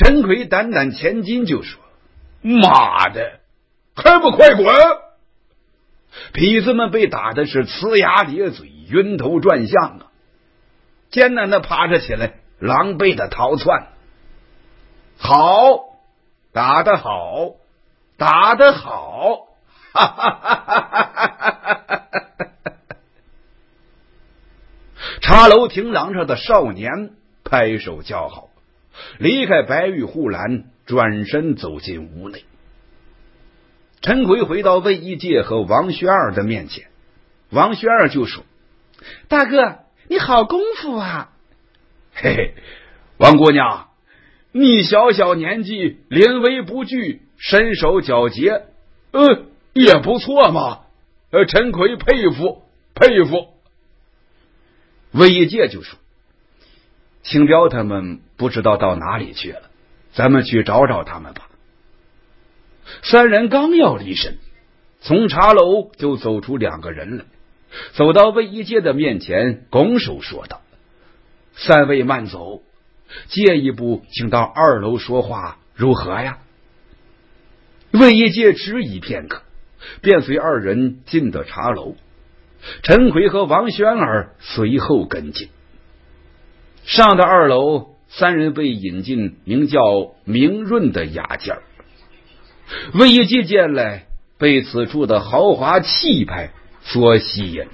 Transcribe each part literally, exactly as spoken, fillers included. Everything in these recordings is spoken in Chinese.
陈奎胆胆前进就说：“妈的，还不快滚！”痞子们被打的是呲牙咧嘴，晕头转向啊，艰难的爬着起来，狼狈的逃窜。好，打得好，打得好！哈哈哈哈哈哈！茶楼亭廊上的少年拍手叫好，离开白玉护栏，转身走进屋内。陈奎回到魏一介和王学二的面前，王学二就说：“大哥，你好功夫啊！”嘿嘿，王姑娘，你小小年纪临危不惧，身手矫捷，呃，也不错嘛。呃，陈奎佩服佩服。魏一介就说：“青彪他们不知道到哪里去了，咱们去找找他们吧。”三人刚要离身，从茶楼就走出两个人来，走到魏一介的面前，拱手说道：“三位慢走，借一步请到二楼说话，如何呀？”魏一介迟疑片刻，便随二人进的茶楼。陈奎和王宣儿随后跟进。上到二楼，三人被引进名叫明润的雅间。魏一介见来，被此处的豪华气派所吸引。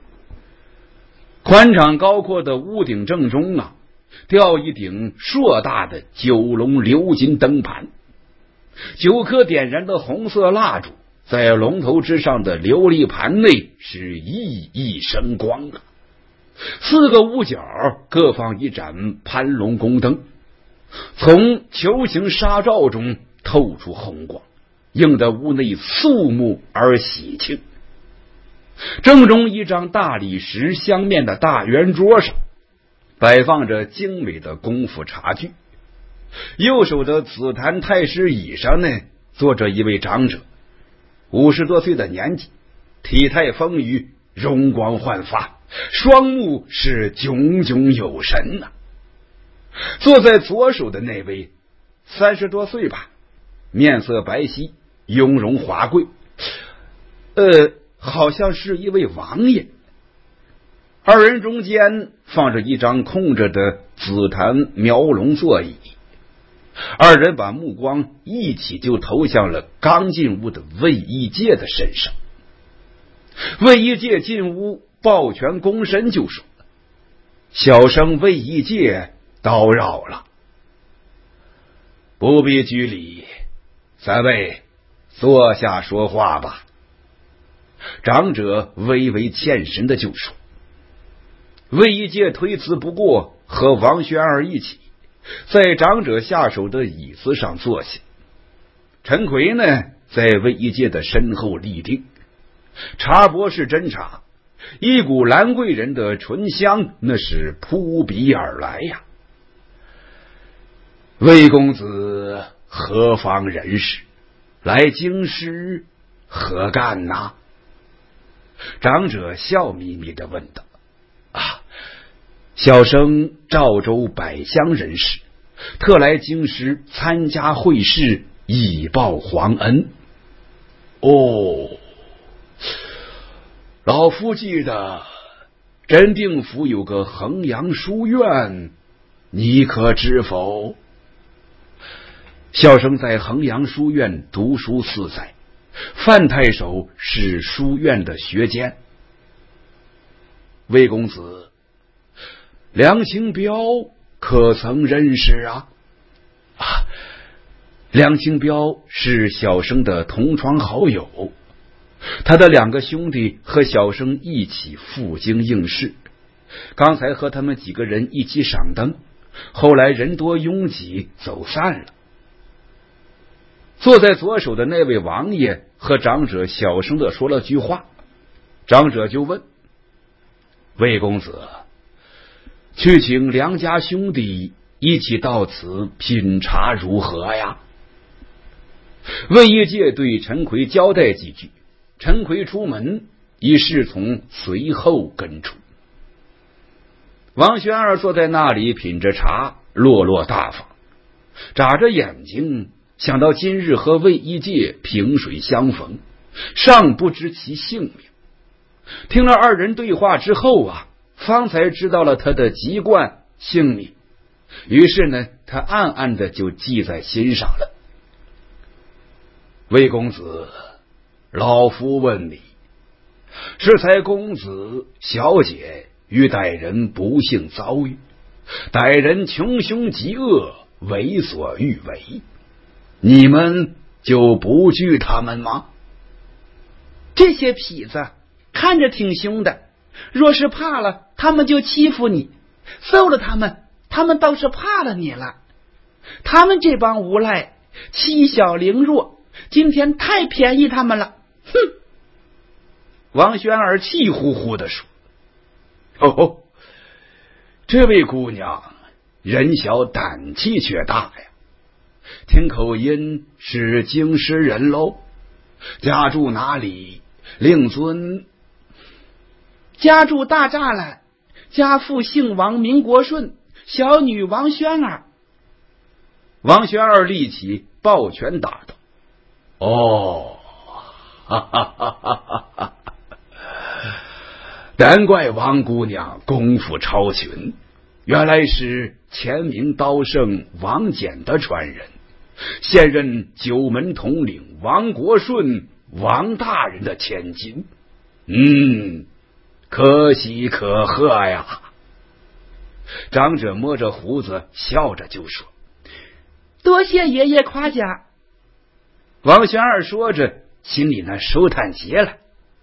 宽敞高阔的屋顶正中啊，吊一顶硕大的九龙鎏金灯盘，九颗点燃的红色蜡烛在龙头之上的琉璃盘内是熠熠生光啊。四个屋角各放一盏盘龙宫灯，从球形纱罩中透出红光，映得屋内肃穆而喜庆。正中一张大理石镶面的大圆桌上，摆放着精美的功夫茶具。右手的紫檀太师椅上呢，坐着一位长者，五十多岁的年纪，体态丰腴，容光焕发，双目是炯炯有神啊。坐在左手的那位，三十多岁吧，面色白皙，雍容华贵，呃，好像是一位王爷。二人中间放着一张空着的紫檀描龙座椅，二人把目光一起就投向了刚进屋的魏一介的身上。魏一介进屋抱拳躬身就说：“小生魏一介叨扰了。”“不必拘礼，三位坐下说话吧。”长者微微欠身的就说。魏一介推辞不过，和王宣儿一起在长者下手的椅子上坐下。陈奎呢，在魏一介的身后立定。茶钵是真茶，一股兰桂人的醇香那是扑鼻而来呀。魏公子何方人士？来京师何干呐？长者笑眯眯地问道。啊，小生赵州百乡人士，特来京师参加会试，以报皇恩。哦，老夫记得真定府有个衡阳书院，你可知否？小生在衡阳书院读书四载，范太守是书院的学监。魏公子，梁清标可曾认识啊？啊，梁清标是小生的同窗好友，他的两个兄弟和小生一起赴京应试，刚才和他们几个人一起赏灯，后来人多拥挤走散了。坐在左手的那位王爷和长者小声的说了句话，长者就问：魏公子，去请梁家兄弟一起到此品茶如何呀？魏一介对陈奎交代几句，陈奎出门，一侍从随后跟出。王宣儿坐在那里品着茶，落落大方。 眨着眼睛，想到今日和魏一介萍水相逢，尚不知其姓名。听了二人对话之后啊，方才知道了他的籍贯姓名，于是呢，他暗暗的就记在心上了。魏公子，老夫问你，是才公子小姐与歹人不幸遭遇，歹人穷凶极恶，为所欲为，你们就不惧他们吗？ 这些痞子看着挺凶的，若是怕了，他们就欺负你；揍了他们，他们倒是怕了你了。他们这帮无赖，欺小凌弱，今天太便宜他们了。哼！ 王宣儿气呼呼地说：“哦，这位姑娘人小胆气却大呀，听口音是京师人喽。家住哪里？令尊。” 家住大栅栏，家父姓王，名国顺，小女王宣儿。 王宣儿立起抱拳答道：“哦，哈哈哈哈哈！难怪王姑娘功夫超群，原来是前明刀圣王翦的传人，现任九门统领王国顺王大人的千金。嗯，可喜可贺呀！”长者摸着胡子，笑着就说：“ 多谢爷爷夸奖。” 王宣儿说着，心里呢收叹极了。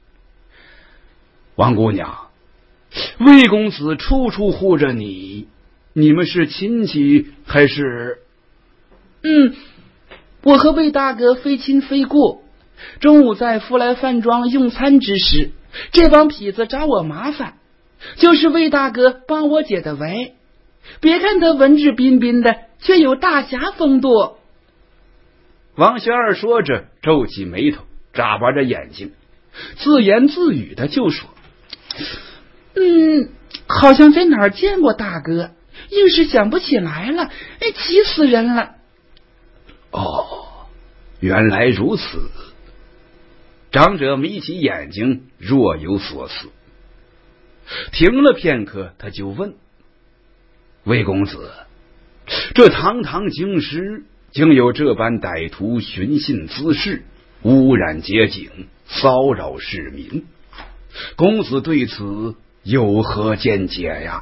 王姑娘，魏公子处处护着你，你们是亲戚还是？ 嗯，我和魏大哥非亲非故。中午在福来饭庄用餐之时，这帮痞子找我麻烦，就是魏大哥帮我解的围。别看他文质彬彬的，却有大侠风度。 王宣儿说着，皱起眉头，眨巴着眼睛，自言自语的就说：“ 嗯，好像在哪儿见过大哥，硬是想不起来了。哎，气死人了！” 哦，原来如此。长者眯起眼睛，若有所思。停了片刻，他就问：“魏公子，这堂堂京师，竟有这般歹徒寻衅滋事，污染街景，骚扰市民，公子对此有何见解呀？”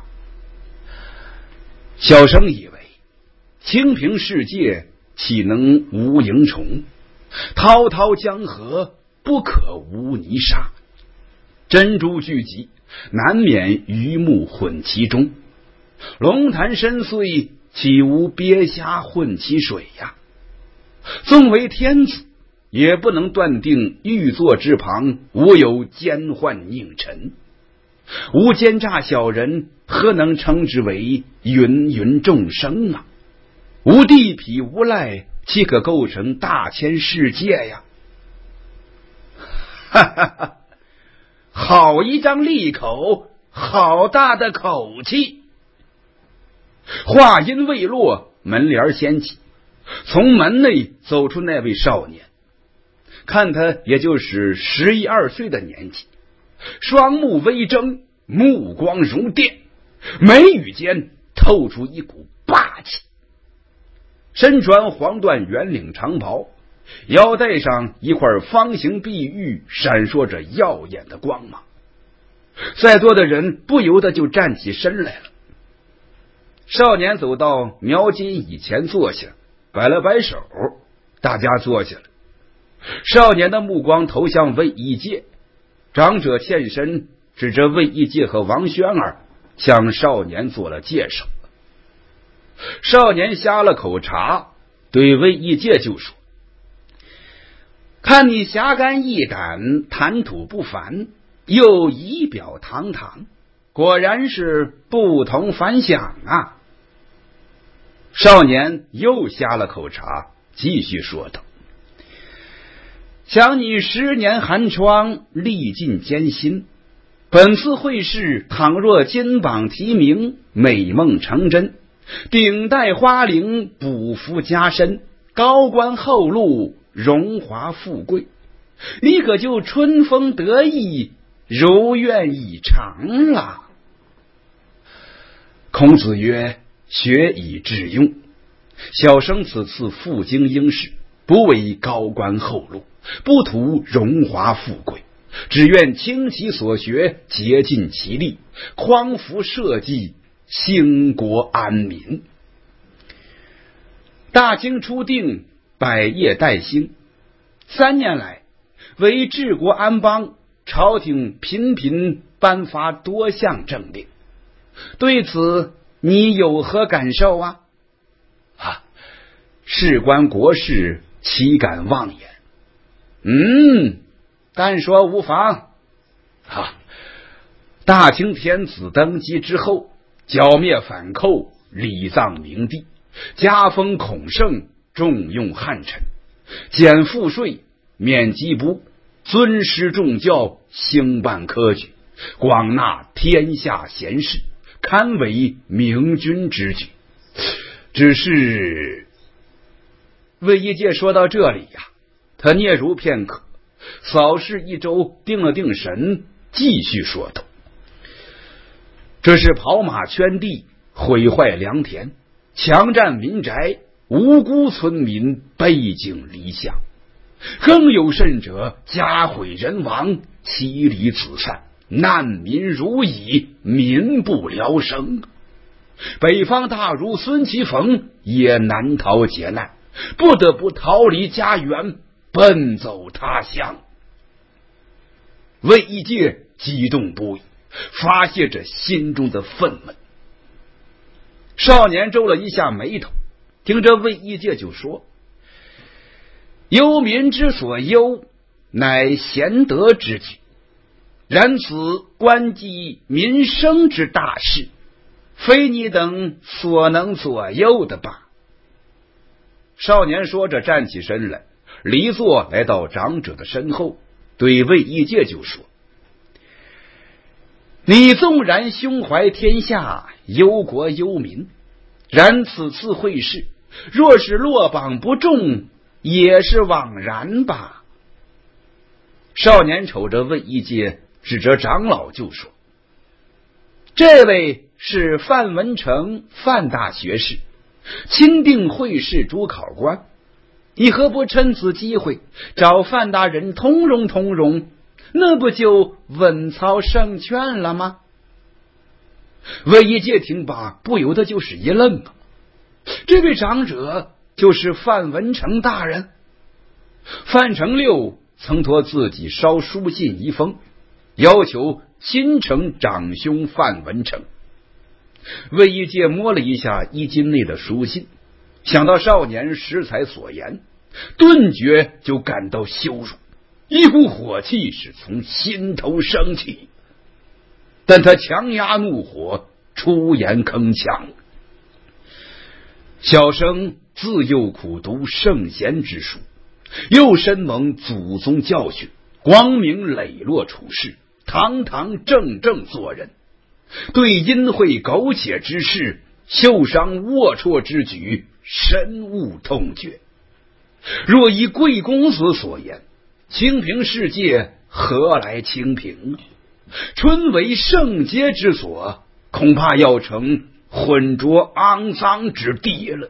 小生以为，清平世界岂能无蝇虫？滔滔江河不可无泥沙。珍珠聚集，难免鱼目混其中。龙潭深邃，岂无鳖虾混其水呀？纵为天子，也不能断定玉座之旁无有奸宦佞臣。无奸诈小人，何能称之为芸芸众生啊？无地痞无赖，岂可构成大千世界呀？哈哈哈！好一张利口，好大的口气！话音未落，门帘掀起，从门内走出那位少年，看他也就是十一二岁的年纪，双目微睁，目光如电，眉宇间透出一股霸气。身穿黄缎圆领长袍，腰带上一块方形碧玉闪烁着耀眼的光芒，在座的人不由得就站起身来了。少年走到苗金椅前坐下，摆了摆手，大家坐下了。少年的目光投向魏一介，长者欠身指着魏一介和王宣儿，向少年做了介绍。少年呷了口茶，对魏一介就说：“看你侠肝义胆，谈吐不凡，又仪表堂堂，果然是不同凡响啊。”少年又呷了口茶，继续说道：“想你十年寒窗，历尽艰辛，本次会试倘若金榜题名，美梦成真， 顶戴花翎，补服加身，高官厚禄，荣华富贵，你可就春风得意，如愿以偿了。孔子曰：学以致用。小生此次赴京应试，不为高官厚禄，不图荣华富贵，只愿倾其所学，竭尽其力，匡扶社稷，兴国安民。大清初定，百业待兴。三年来，为治国安邦，朝廷频频颁发多项政令。对此，你有何感受啊？啊，事关国事，岂敢妄言？嗯，但说无妨。啊，大清天子登基之后，剿灭反寇，礼葬明帝，加封孔圣，重用汉臣，减赋税，免缉捕，尊师重教，兴办科举，广纳天下贤士，堪为明君之举。只是魏一介说到这里呀、啊，他嗫嚅片刻，扫视一周，定了定神，继续说道：这是跑马圈地，毁坏良田，强占民宅，无辜村民背井离乡，更有甚者，家毁人亡，妻离子散，难民如蚁，民不聊生。北方大儒孙其逢也难逃劫难，不得不逃离家园，奔走他乡。魏一介激动不已，发泄着心中的愤懑。少年皱了一下眉头，听着魏一介就说：忧民之所忧，乃贤德之举，然此关系民生之大事，非你等所能左右的吧。少年说着站起身来，离座来到长者的身后，对魏一介就说：你纵然胸怀天下，忧国忧民，然此次会试，若是落榜不中，也是枉然吧。少年瞅着魏一介，指着长老就说：这位是范文成，范大学士，钦定会试主考官，你何不趁此机会找范大人通融通融，那不就稳操胜券了吗？魏一介听罢，不由得就是一愣啊，这位长者就是范文成大人。范成六曾托自己捎书信一封，要求亲承长兄范文成。魏一介摸了一下衣襟内的书信，想到少年识才所言，顿觉就感到羞辱，一股火气是从心头升起。但他强压怒火，出言铿锵：小生自幼苦读圣贤之书，又深蒙祖宗教训，光明磊落处世，堂堂正正做人，对阴晦苟且之事，秀伤龌龊之举，深恶痛绝。若依贵公子所言，清平世界何来清平？春为圣洁之所，恐怕要成浑浊肮脏之地了。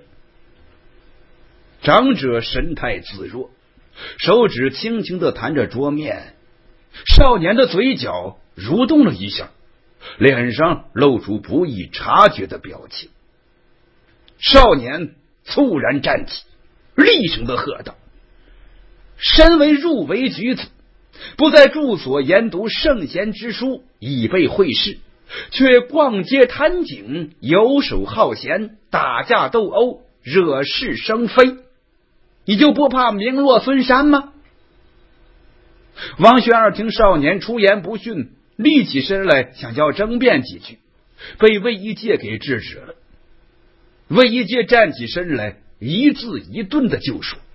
长者神态自若，手指轻轻地弹着桌面，少年的嘴角蠕动了一下，脸上露出不易察觉的表情。少年猝然站起，厉声地喝道：身为入围举子，不在住所研读圣贤之书以备会试，却逛街贪景，游手好闲，打架斗殴，惹是生非，你就不怕名落孙山吗？王玄儿听少年出言不逊，立起身来想要争辩几句，被魏一介给制止了。魏一介站起身来，一字一顿的就说：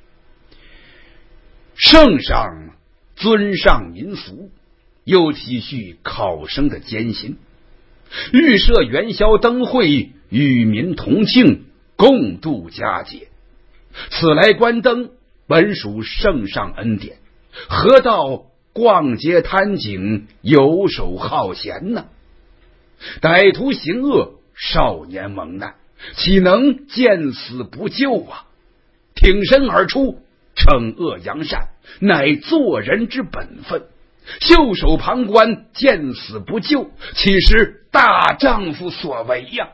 圣上尊上民俗，又体恤考生的艰辛， 预设元宵灯会，与民同庆，共度佳节。此来观灯，本属圣上恩典，何道逛街贪景，游手好闲呢？歹徒行恶，少年蒙难，岂能见死不救啊？挺身而出，惩恶扬善，乃做人之本分。袖手旁观，见死不救，岂是大丈夫所为呀？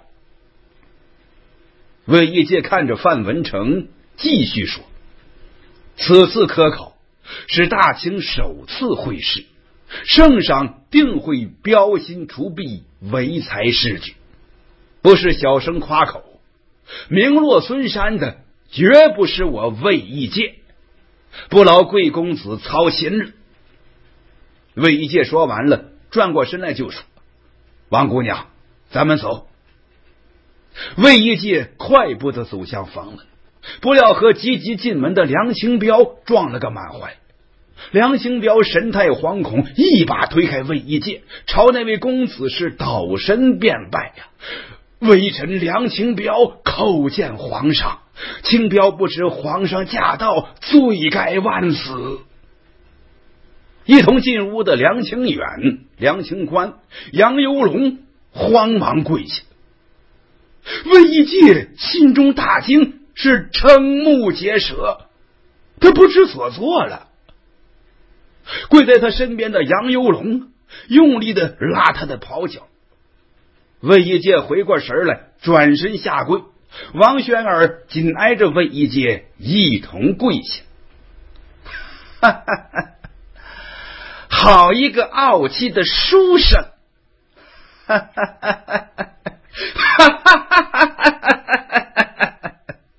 魏一介看着范文成，继续说：此次科考是大清首次会试，圣上定会标新除弊，唯才是举，不是小声夸口，名落孙山的绝不是我魏一介，不劳贵公子操心了。魏一介说完了，转过身来就说：王姑娘，咱们走。魏一介快步的走向房门，不料和急急进门的梁清标撞了个满怀。梁清标神态惶恐，一把推开魏一介，朝那位公子是倒身便拜呀、啊！微臣梁清标叩见皇上，清标不知皇上驾到，罪该万死。一同进屋的梁清远、梁清宽、杨游龙慌忙跪下。魏一介心中大惊，是瞠目结舌，他不知所措了。跪在他身边的杨游龙用力的拉他的袍角。魏一介回过神来，转身下跪，王宣儿紧挨着魏一介一同跪下。哈哈哈，好一个傲气的书生！哈哈哈哈哈哈！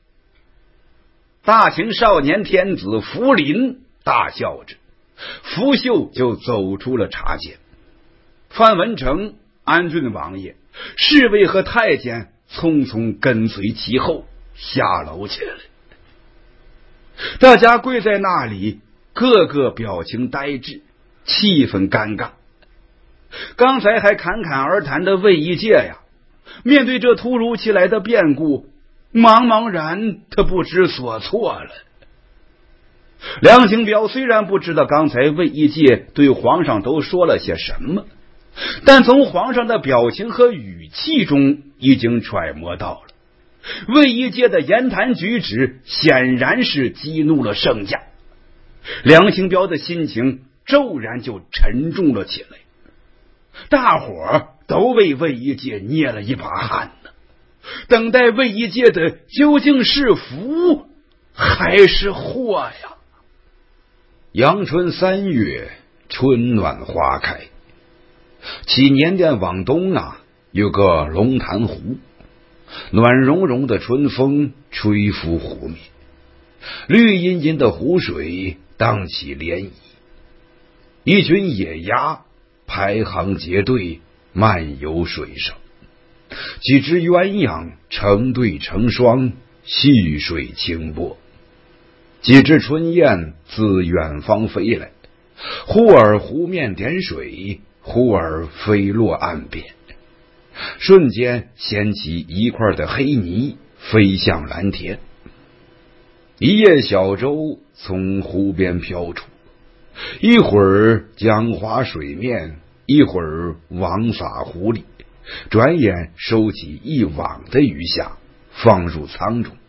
大清少年天子福临大笑着，福秀就走出了茶间。范文成、安郡王爷、侍卫和太监匆匆跟随其后下楼去了。大家跪在那里，个个表情呆滞，气氛尴尬。刚才还侃侃而谈的魏一介呀，面对这突如其来的变故，茫茫然他不知所措了。梁清标虽然不知道刚才魏一介对皇上都说了些什么，但从皇上的表情和语气中已经揣摩到了，魏一介的言谈举止显然是激怒了圣驾。梁清标的心情骤然就沉重了起来，大伙儿都为魏一介捏了一把汗呢，等待魏一介的究竟是福还是祸呀？阳春三月，春暖花开。起年殿往东啊，有个龙潭湖，暖融融的春风吹拂湖面，绿茵茵的湖水荡起涟漪。一群野鸭排行结队漫游水上，几只鸳鸯成对成双戏水清波，几只春雁自远方飞来，忽而湖面点水，忽而飞落岸边，瞬间掀起一块的黑泥，飞向蓝天。一叶小舟从湖边飘出，一会儿江滑水面，一会儿网撒湖里，转眼收起一网的鱼虾，放入舱中。